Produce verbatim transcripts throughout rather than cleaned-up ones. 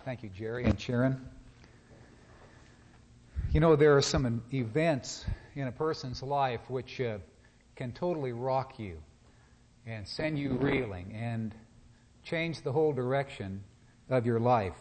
Thank you, Jerry and Sharon. You know, there are some events in a person's life which uh, can totally rock you and send you reeling and change the whole direction of your life.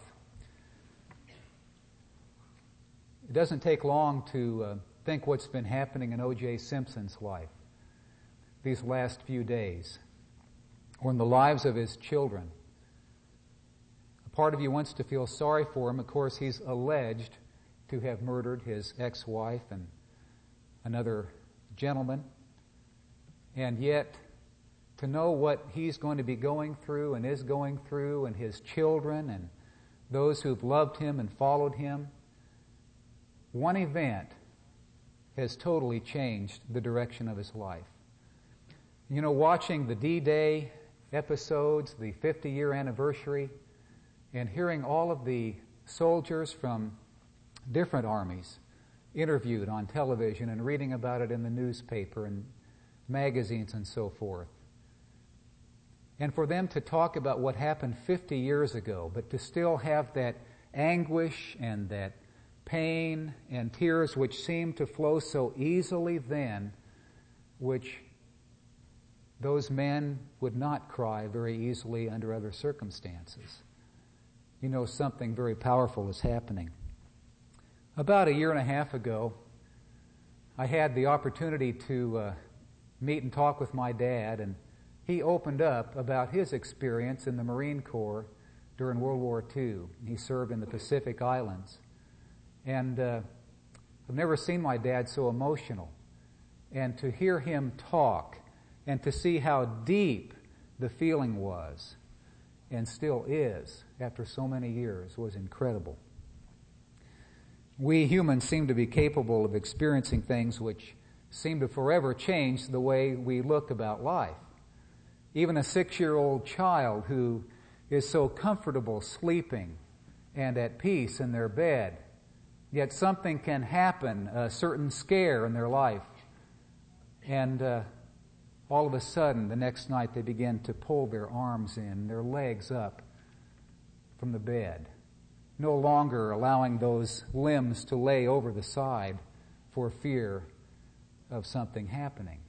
It doesn't take long to uh, think what's been happening in O J Simpson's life these last few days, or in the lives of his children. A part of you wants to feel sorry for him. Of course, he's alleged to have murdered his ex-wife and another gentleman. And yet, to know what he's going to be going through and is going through, and his children and those who've loved him and followed him, one event has totally changed the direction of his life. You know, watching the D-Day episodes, the fifty-year anniversary, and hearing all of the soldiers from different armies interviewed on television and reading about it in the newspaper and magazines and so forth. And for them to talk about what happened fifty years ago, but to still have that anguish and that pain and tears which seemed to flow so easily then, which those men would not cry very easily under other circumstances. You know, something very powerful is happening. About a year and a half ago, I had the opportunity to uh, meet and talk with my dad, and he opened up about his experience in the Marine Corps during World War Two. He served in the Pacific Islands. And uh, I've never seen my dad so emotional. And to hear him talk and to see how deep the feeling was, and still is after so many years, was incredible. We humans seem to be capable of experiencing things which seem to forever change the way we look about life. Even a six-year-old child who is so comfortable sleeping and at peace in their bed, yet something can happen, a certain scare in their life, and uh, all of a sudden, the next night, they begin to pull their arms in, their legs up from the bed, no longer allowing those limbs to lay over the side for fear of something happening.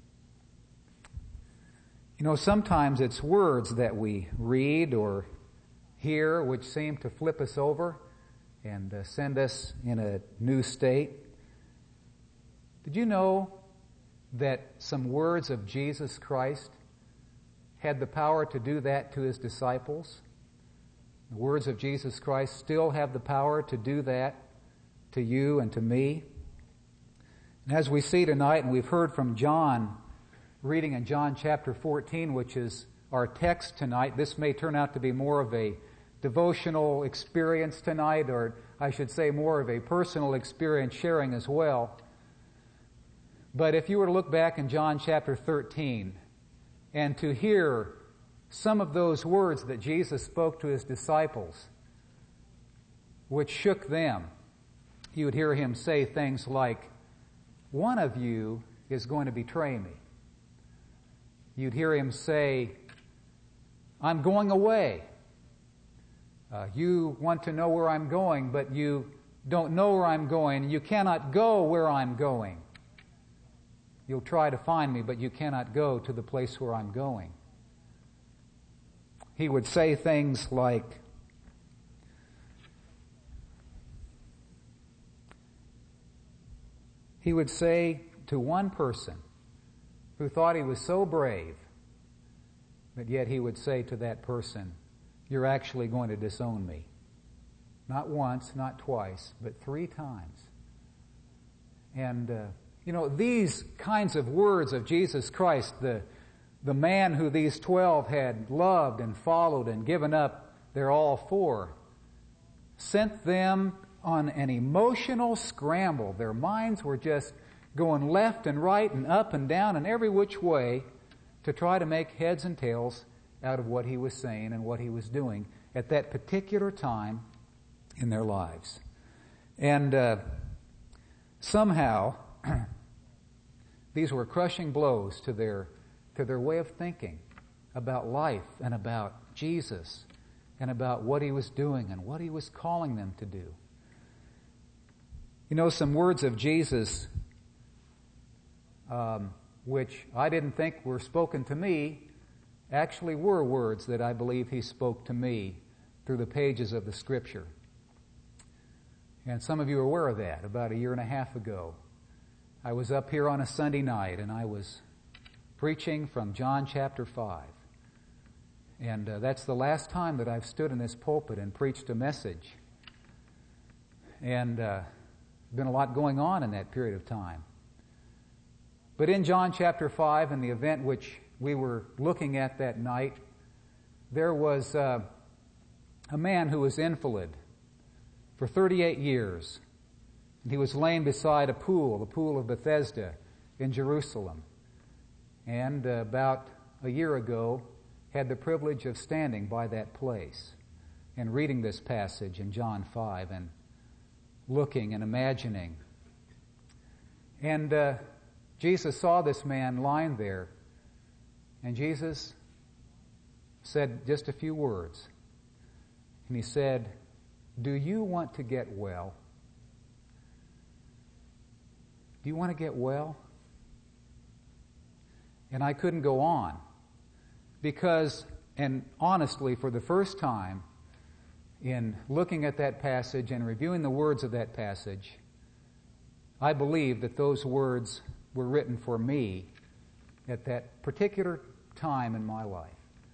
You know, sometimes it's words that we read or hear which seem to flip us over and uh, send us in a new state. Did you know that some words of Jesus Christ had the power to do that to his disciples? The words of Jesus Christ still have the power to do that to you and to me. And as we see tonight, and we've heard from John, reading in John chapter fourteen, which is our text tonight, this may turn out to be more of a devotional experience tonight, or I should say more of a personal experience sharing as well. But if you were to look back in John chapter thirteen and to hear some of those words that Jesus spoke to his disciples, which shook them, you would hear him say things like, "One of you is going to betray me." You'd hear him say, "I'm going away. Uh, you want to know where I'm going, but you don't know where I'm going. You cannot go where I'm going. You'll try to find me, but you cannot go to the place where I'm going." He would say things like, he would say to one person who thought he was so brave, but yet he would say to that person, "You're actually going to disown me." Not once, not twice, but three times. And, uh, you know, these kinds of words of Jesus Christ, the, the man who these twelve had loved and followed and given up their all for, sent them on an emotional scramble. Their minds were just going left and right and up and down and every which way to try to make heads and tails out of what he was saying and what he was doing at that particular time in their lives. And uh, somehow, these were crushing blows to their to their way of thinking about life and about Jesus and about what he was doing and what he was calling them to do. You know, some words of Jesus, um, which I didn't think were spoken to me, actually were words that I believe he spoke to me through the pages of the Scripture. And some of you are aware of that. About a year and a half ago, I was up here on a Sunday night and I was preaching from John chapter five. And uh, that's the last time that I've stood in this pulpit and preached a message. And uh, been a lot going on in that period of time. But in John chapter five, in the event which we were looking at that night, there was uh, a man who was invalid for thirty-eight years. He was laying beside a pool, the pool of Bethesda in Jerusalem. And uh, about a year ago, had the privilege of standing by that place and reading this passage in John five and looking and imagining. And uh, Jesus saw this man lying there, and Jesus said just a few words. And he said, "Do you want to get well? Do you want to get well?" And I couldn't go on because, and honestly, for the first time in looking at that passage and reviewing the words of that passage, I believe that those words were written for me at that particular time in my life.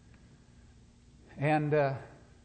And uh,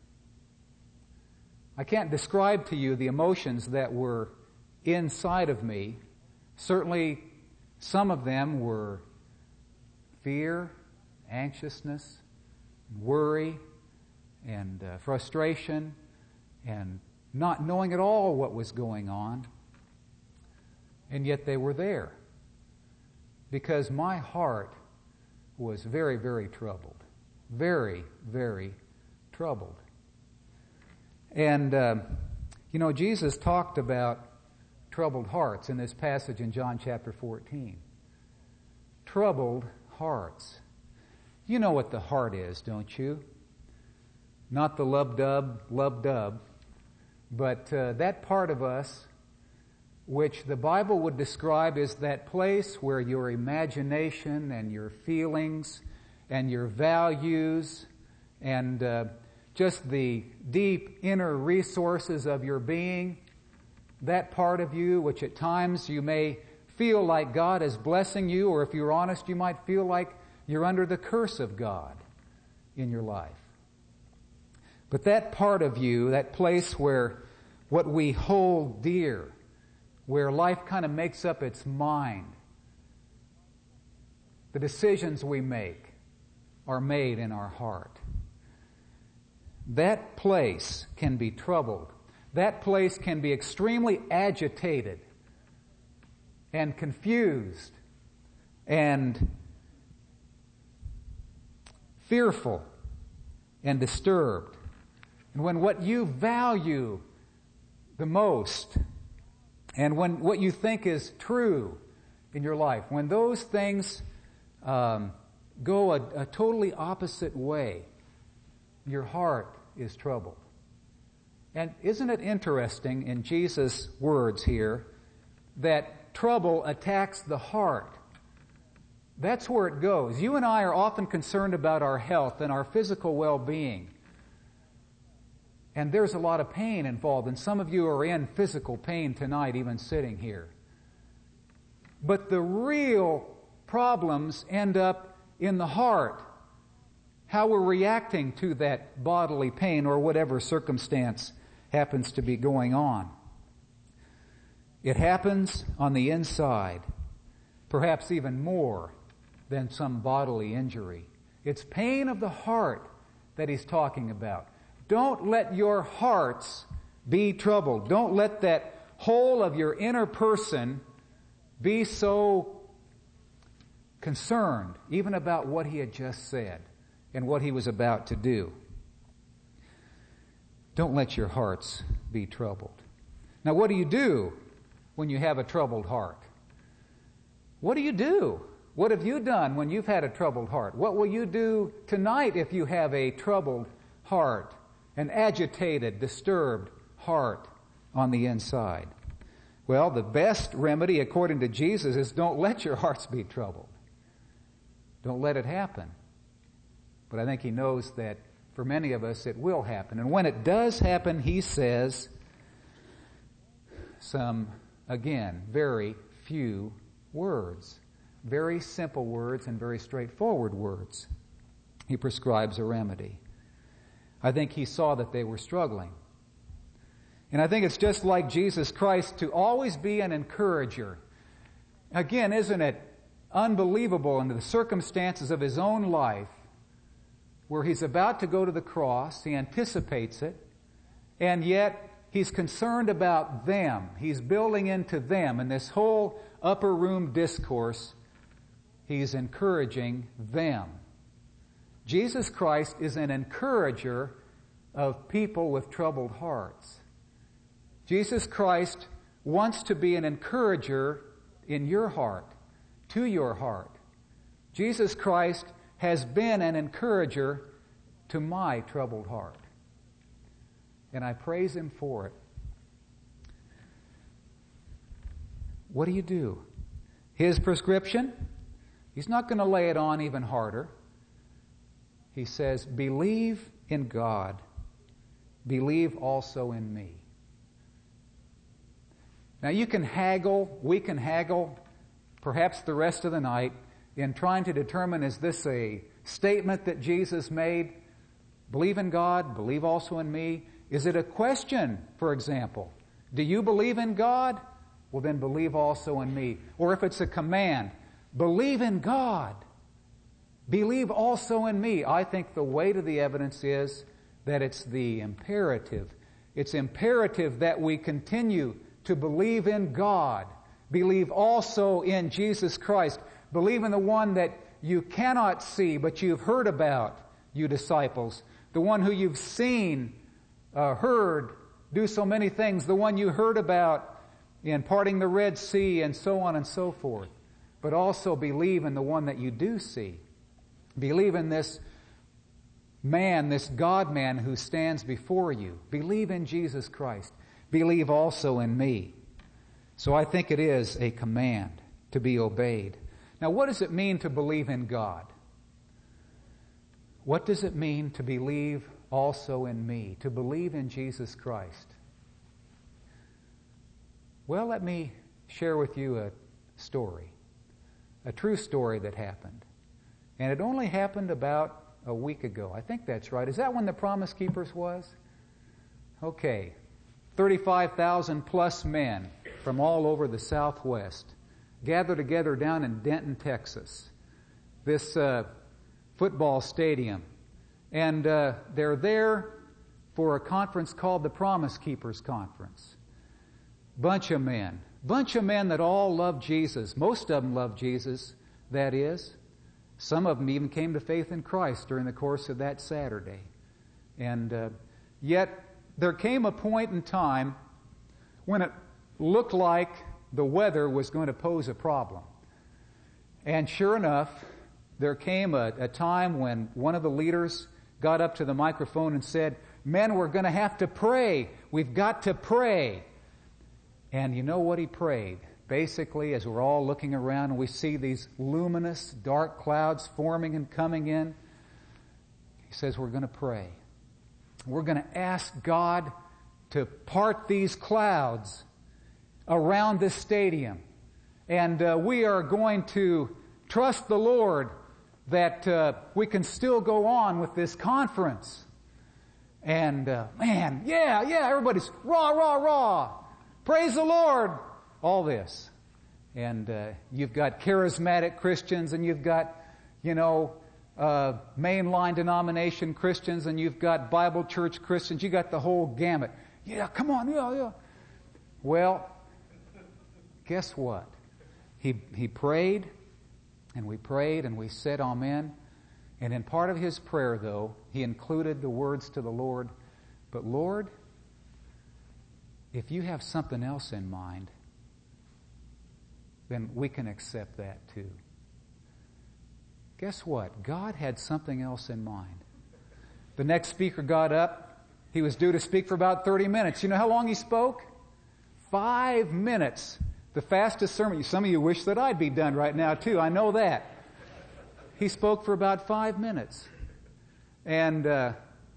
I can't describe to you the emotions that were inside of me. Certainly, some of them were fear, anxiousness, worry, and uh, frustration, and not knowing at all what was going on. And yet they were there because my heart was very, very troubled. Very, very troubled. And, uh, you know, Jesus talked about troubled hearts in this passage in John chapter fourteen. Troubled hearts. You know what the heart is, don't you? Not the lub-dub, lub-dub, but uh, that part of us which the Bible would describe as that place where your imagination and your feelings and your values and uh, just the deep inner resources of your being, that part of you which at times you may feel like God is blessing you, or if you're honest, you might feel like you're under the curse of God in your life. But that part of you, that place where what we hold dear, where life kind of makes up its mind, the decisions we make are made in our heart. That place can be troubled. That place can be extremely agitated and confused and fearful and disturbed. And when what you value the most and when what you think is true in your life, when those things um, go a, a totally opposite way, your heart is troubled. And isn't it interesting in Jesus' words here that trouble attacks the heart? That's where it goes. You and I are often concerned about our health and our physical well-being. And there's a lot of pain involved, and some of you are in physical pain tonight, even sitting here. But the real problems end up in the heart, how we're reacting to that bodily pain or whatever circumstance happens to be going on. It happens on the inside, perhaps even more than some bodily injury. It's pain of the heart that he's talking about. Don't let your hearts be troubled. Don't let that whole of your inner person be so concerned, even about what he had just said and what he was about to do. Don't let your hearts be troubled. Now, what do you do when you have a troubled heart? What do you do? What have you done when you've had a troubled heart? What will you do tonight if you have a troubled heart an agitated, disturbed heart on the inside. Well, the best remedy, according to Jesus, is don't let your hearts be troubled. Don't let it happen. But I think he knows that for many of us it will happen. And when it does happen, he says some, again, very few words. Very simple words and very straightforward words. He prescribes a remedy. I think he saw that they were struggling. And I think it's just like Jesus Christ to always be an encourager. Again, isn't it unbelievable in the circumstances of his own life where he's about to go to the cross, he anticipates it, and yet he's concerned about them. He's building into them. In this whole upper room discourse, he's encouraging them. Jesus Christ is an encourager of people with troubled hearts. Jesus Christ wants to be an encourager in your heart, to your heart. Jesus Christ has been an encourager to my troubled heart. And I praise him for it. What do you do? His prescription? He's not going to lay it on even harder. He says, believe in God. Believe also in me. Now you can haggle, we can haggle, perhaps the rest of the night, in trying to determine, is this a statement that Jesus made? Believe in God, believe also in me. Is it a question, for example? Do you believe in God? Well, then believe also in me. Or if it's a command, believe in God. Believe also in me. I think the weight of the evidence is that it's the imperative. It's imperative that we continue to believe in God. Believe also in Jesus Christ. Believe in the one that you cannot see, but you've heard about, you disciples. The one who you've seen, uh, heard, do so many things. The one you heard about in parting the Red Sea and so on and so forth. But also believe in the one that you do see. Believe in this man, this God-man who stands before you. Believe in Jesus Christ. Believe also in me. So I think it is a command to be obeyed. Now, what does it mean to believe in God? What does it mean to believe also in me? To believe in Jesus Christ? Well, let me share with you a story. A true story that happened. And it only happened about a week ago. I think that's right. Is that when the Promise Keepers was? Okay. thirty-five thousand plus men from all over the Southwest gathered together down in Denton, Texas. This uh, football stadium. And uh, they're there for a conference called the Promise Keepers Conference. Bunch of men. Bunch of men that all love Jesus. Most of them love Jesus, that is. Some of them even came to faith in Christ during the course of that Saturday. And uh, yet there came a point in time when it looked like the weather was going to pose a problem. And sure enough, there came a, a time when one of the leaders got up to the microphone and said, "Men, we're going to have to pray. We've got to pray." And you know what he prayed? Basically, as we're all looking around and we see these luminous dark clouds forming and coming in, he says, we're going to pray. We're going to ask God to part these clouds around this stadium. And uh, we are going to trust the Lord that uh, we can still go on with this conference. And uh, man, yeah, yeah, everybody's rah, rah, rah. Praise the Lord. All this. And uh, you've got charismatic Christians, and you've got, you know, uh, mainline denomination Christians, and you've got Bible church Christians. You got the whole gamut. Yeah, come on, yeah, yeah. Well, guess what? He he prayed, and we prayed, and we said amen. And in part of his prayer, though, he included the words to the Lord, "But Lord, if you have something else in mind, then we can accept that too." Guess what? God had something else in mind. The next speaker got up, He was due to speak for about thirty minutes. You know how long he spoke? Five minutes. The fastest sermon. Some of you wish that I'd be done right now too. I know that. He spoke for about five minutes. And uh,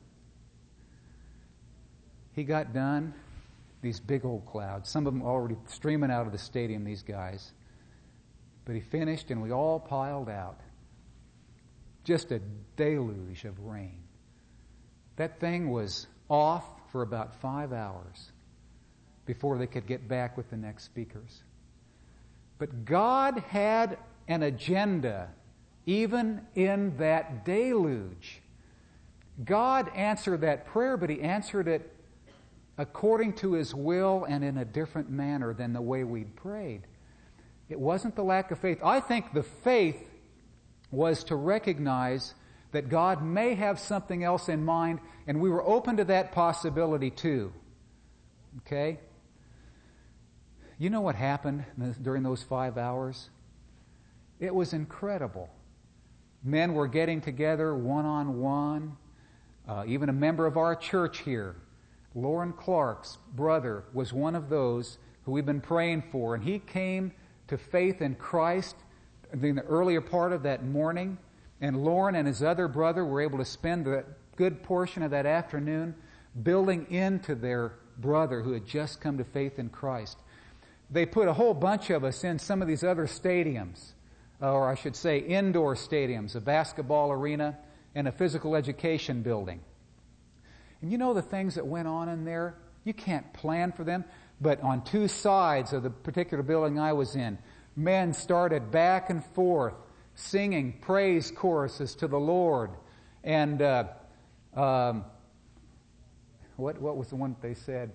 he got done. These big old clouds. Some of them already streaming out of the stadium, these guys. But he finished and we all piled out. Just a deluge of rain. That thing was off for about five hours before they could get back with the next speakers. But God had an agenda even in that deluge. God answered that prayer, but He answered it according to His will and in a different manner than the way we'd prayed. It wasn't the lack of faith. I think the faith was to recognize that God may have something else in mind, and we were open to that possibility too. Okay? You know what happened during those five hours? It was incredible. Men were getting together one-on-one. Uh, even a member of our church here, Lauren Clark's brother, was one of those who we've been praying for, and he came to faith in Christ in the earlier part of that morning, and Lauren and his other brother were able to spend a good portion of that afternoon building into their brother who had just come to faith in Christ. They put a whole bunch of us in some of these other stadiums, or I should say indoor stadiums, a basketball arena and a physical education building. And you know the things that went on in there? You can't plan for them. But on two sides of the particular building I was in, men started back and forth singing praise choruses to the Lord. And uh, um, what what was the one that they said?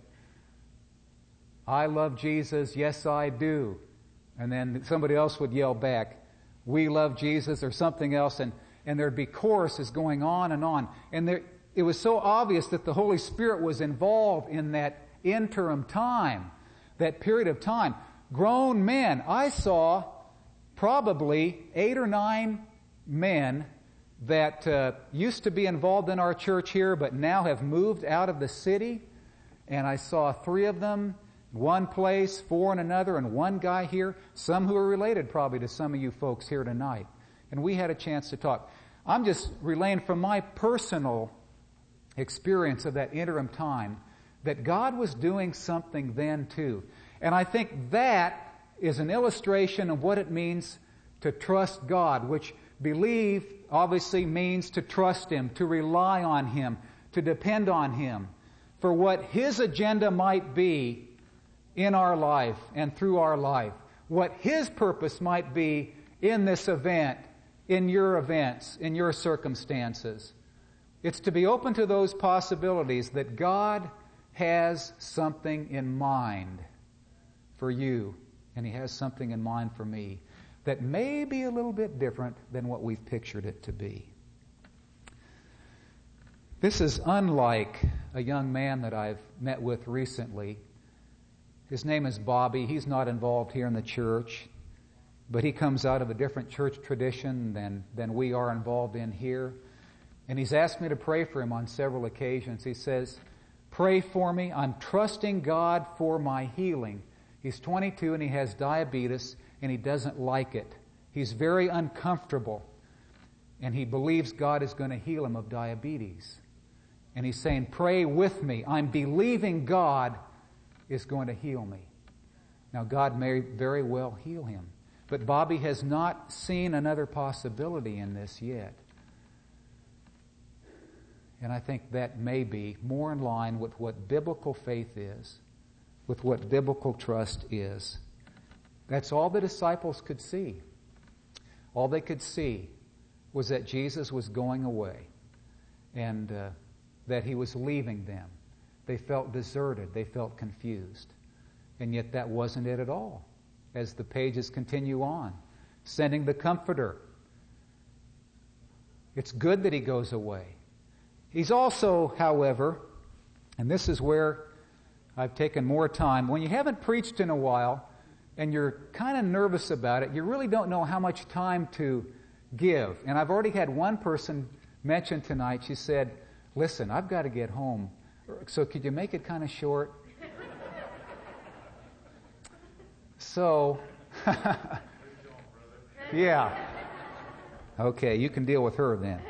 I love Jesus, yes I do. And then somebody else would yell back, we love Jesus, or something else, and, and there'd be choruses going on and on. And there, it was so obvious that the Holy Spirit was involved in that interim time, that period of time. Grown men. I saw probably eight or nine men that uh, used to be involved in our church here, but now have moved out of the city. And I saw three of them, one place, four in another, and one guy here, some who are related probably to some of you folks here tonight. And we had a chance to talk. I'm just relaying from my personal experience of that interim time that God was doing something then too. And I think that is an illustration of what it means to trust God, which believe obviously means to trust Him, to rely on Him, to depend on Him for what His agenda might be in our life and through our life, what His purpose might be in this event, in your events, in your circumstances. It's to be open to those possibilities that God has something in mind for you, and He has something in mind for me that may be a little bit different than what we've pictured it to be. This is unlike a young man that I've met with recently. His name is Bobby. He's not involved here in the church, but he comes out of a different church tradition than, than we are involved in here. And he's asked me to pray for him on several occasions. He says, pray for me. I'm trusting God for my healing. He's twenty-two and he has diabetes and he doesn't like it. He's very uncomfortable and he believes God is going to heal him of diabetes. And he's saying, pray with me. I'm believing God is going to heal me. Now, God may very well heal him. But Bobby has not seen another possibility in this yet. And I think that may be more in line with what biblical faith is, with what biblical trust is. That's all the disciples could see. All they could see was that Jesus was going away and uh, that He was leaving them. They felt deserted. They felt confused. And yet that wasn't it at all. As the pages continue on, sending the Comforter. It's good that He goes away. He's also, however, and this is where I've taken more time, when you haven't preached in a while and you're kind of nervous about it, you really don't know how much time to give. And I've already had one person mention tonight, she said, listen, I've got to get home. So could you make it kind of short? So, yeah. Okay, you can deal with her then.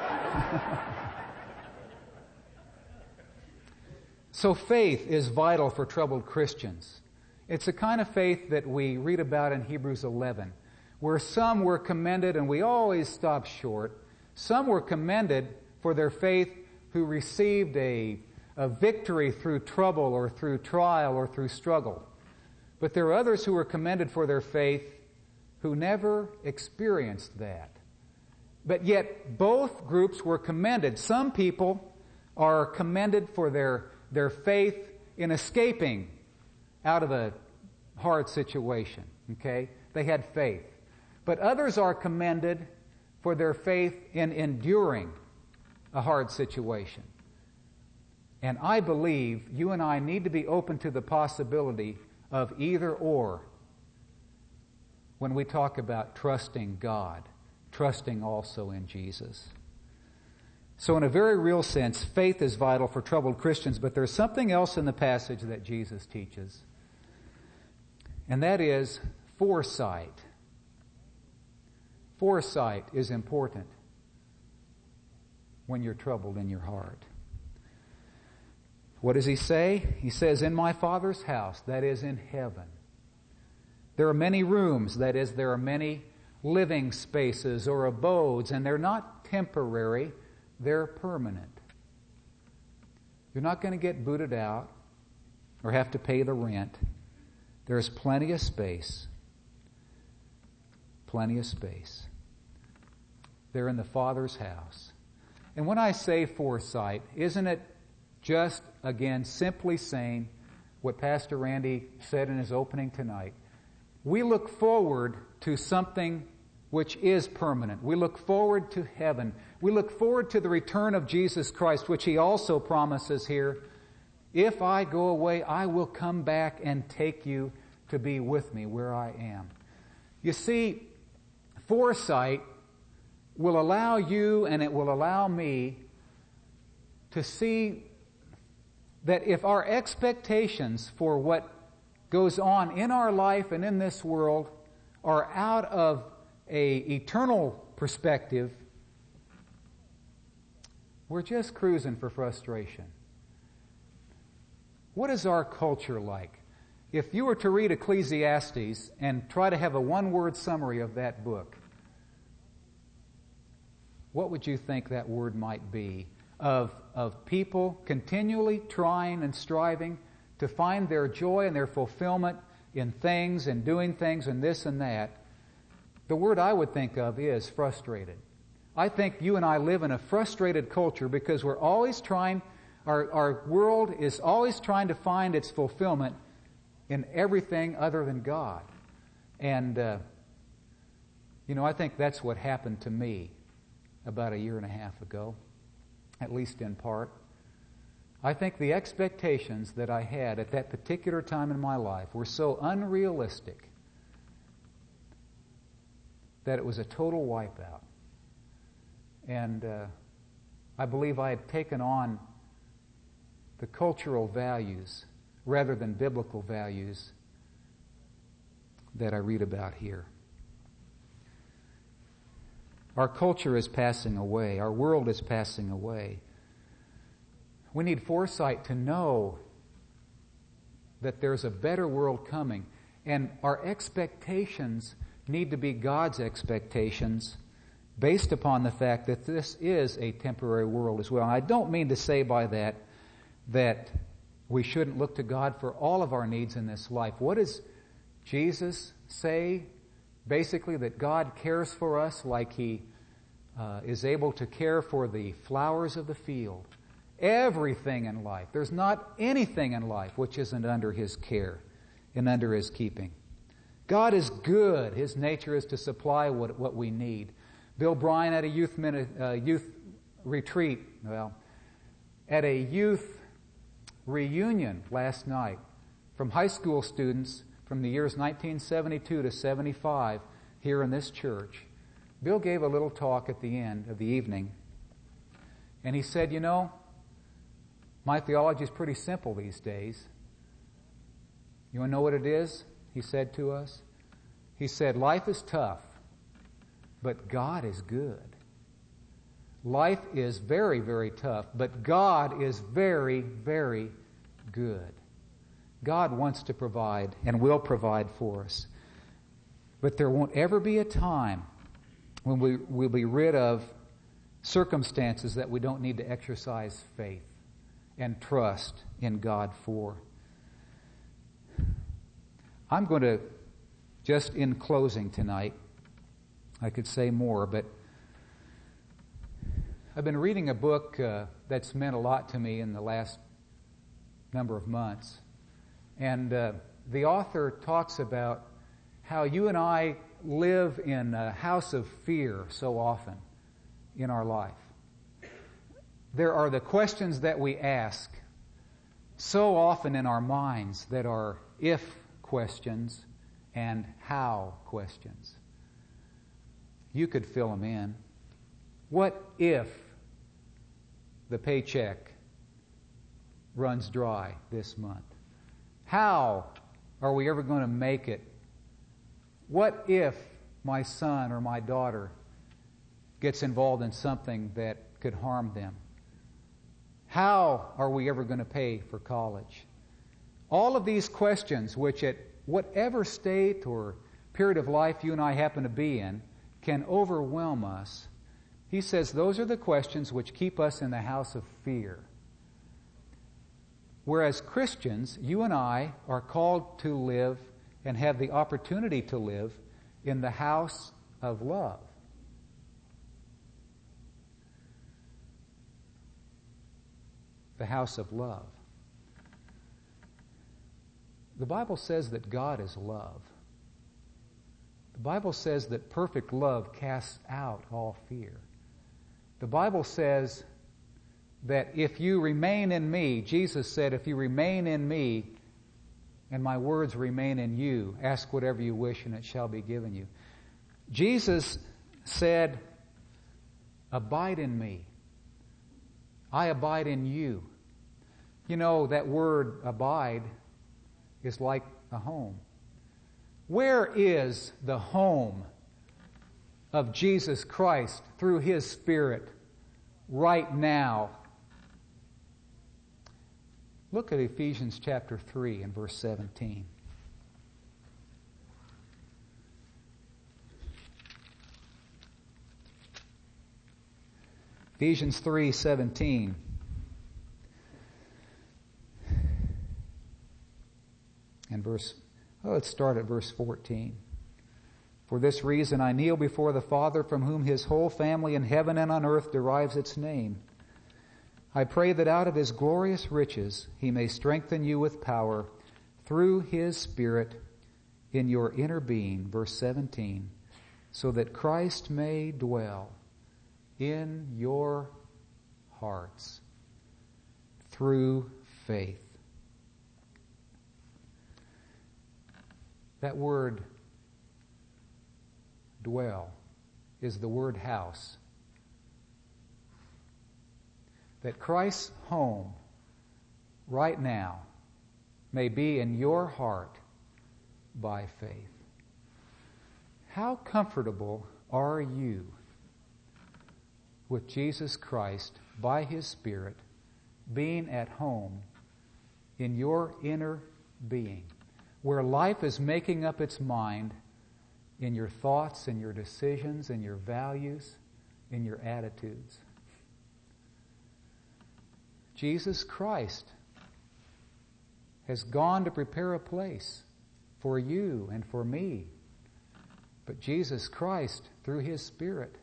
So faith is vital for troubled Christians. It's the kind of faith that we read about in Hebrews eleven, where some were commended, and we always stop short. Some were commended for their faith who received a, a victory through trouble or through trial or through struggle. But there are others who were commended for their faith who never experienced that. But yet both groups were commended. Some people are commended for their, their faith in escaping out of a hard situation. Okay? They had faith. But others are commended for their faith in enduring a hard situation. And I believe you and I need to be open to the possibility of either or when we talk about trusting God, trusting also in Jesus. So in a very real sense, faith is vital for troubled Christians, but there's something else in the passage that Jesus teaches, and that is foresight. Foresight is important when you're troubled in your heart. What does he say? He says, in my Father's house, that is in heaven, there are many rooms, that is, there are many living spaces or abodes, and they're not temporary, they're permanent. You're not going to get booted out or have to pay the rent. There's plenty of space. Plenty of space. They're in the Father's house. And when I say foresight, isn't it just, again, simply saying what Pastor Randy said in his opening tonight? We look forward to something which is permanent. We look forward to heaven. We look forward to the return of Jesus Christ, which he also promises here. If I go away, I will come back and take you to be with me where I am. You see, foresight will allow you and it will allow me to see that if our expectations for what goes on in our life and in this world are out of a eternal perspective, we're just cruising for frustration. What is our culture like? If you were to read Ecclesiastes and try to have a one-word summary of that book, what would you think that word might be? Of, of people continually trying and striving to find their joy and their fulfillment in things and doing things and this and that. The word I would think of is frustrated. I think you and I live in a frustrated culture because we're always trying, our, our world is always trying to find its fulfillment in everything other than God. And, uh, you know, I think that's what happened to me about a year and a half ago, at least in part. I think the expectations that I had at that particular time in my life were so unrealistic that it was a total wipeout. And uh, I believe I had taken on the cultural values rather than biblical values that I read about here. Our culture is passing away. Our world is passing away. We need foresight to know that there's a better world coming. And our expectations need to be God's expectations based upon the fact that this is a temporary world as well. And I don't mean to say by that that we shouldn't look to God for all of our needs in this life. What does Jesus say? Basically, that God cares for us like He uh, is able to care for the flowers of the field. Everything in life. There's not anything in life which isn't under His care and under His keeping. God is good. His nature is to supply what, what we need. Bill Bryan at a youth minute, uh, youth retreat, well, at a youth reunion last night from high school students from the years nineteen seventy-two to seventy-five here in this church. Bill gave a little talk at the end of the evening, and he said, you know, My theology is pretty simple these days. You want to know what it is? He said to us. He said, life is tough, but God is good. Life is very, very tough, but God is very, very good. God wants to provide and will provide for us. But there won't ever be a time when we will be rid of circumstances that we don't need to exercise faith and trust in God for. I'm going to, just in closing tonight, I could say more, but I've been reading a book uh, that's meant a lot to me in the last number of months. And uh, the author talks about how you and I live in a house of fear so often in our life. There are the questions that we ask so often in our minds that are if questions and how questions. You could fill them in. What if the paycheck runs dry this month? How are we ever going to make it? What if my son or my daughter gets involved in something that could harm them? How are we ever going to pay for college? All of these questions, which at whatever state or period of life you and I happen to be in, can overwhelm us. He says those are the questions which keep us in the house of fear. Whereas Christians, you and I are called to live and have the opportunity to live in the house of love. The house of love. The Bible says that God is love. The Bible says that perfect love casts out all fear. The Bible says that if you remain in me, Jesus said, if you remain in me and my words remain in you, ask whatever you wish and it shall be given you. Jesus said, abide in me. I abide in you. You know, that word abide is like a home. Where is the home of Jesus Christ through His Spirit right now? Look at Ephesians chapter three and verse seventeen. Ephesians three seventeen. And verse, oh, let's start at verse fourteen. For this reason I kneel before the Father, from whom His whole family in heaven and on earth derives its name. I pray that out of His glorious riches He may strengthen you with power through His Spirit in your inner being, verse seventeen, so that Christ may dwell in your hearts through faith. That word dwell is the word house. That Christ's home right now may be in your heart by faith. How comfortable are you with Jesus Christ by His Spirit being at home in your inner being, where life is making up its mind in your thoughts, in your decisions, in your values, in your attitudes? Jesus Christ has gone to prepare a place for you and for me. But Jesus Christ, through His Spirit,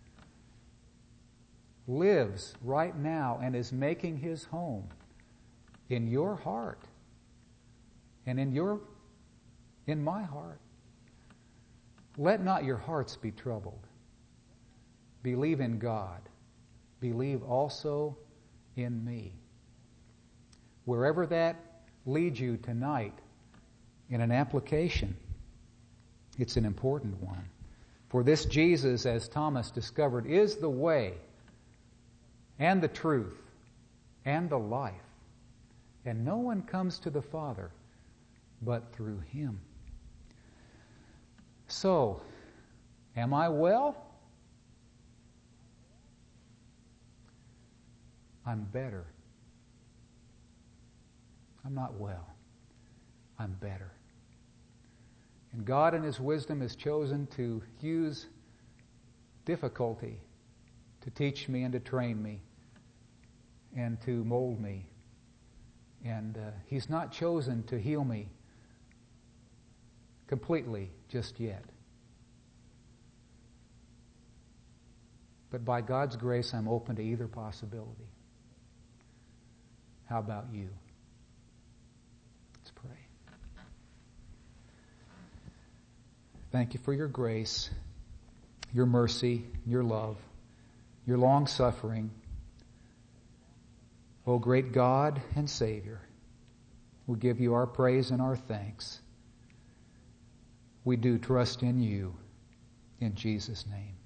lives right now and is making His home in your heart and in your, in my heart. Let not your hearts be troubled. Believe in God. Believe also in me. Wherever that leads you tonight in an application, it's an important one. For this Jesus, as Thomas discovered, is the way and the truth and the life. And no one comes to the Father but through him. So, am I well? I'm better. I'm not well. I'm better. And God in His wisdom has chosen to use difficulty to teach me and to train me and to mold me. And uh, He's not chosen to heal me completely just yet. But by God's grace, I'm open to either possibility. How about you? Let's pray. Thank you for your grace, your mercy, your love, your long suffering. O great God and Savior, we give you our praise and our thanks. We do trust in you. In Jesus' name.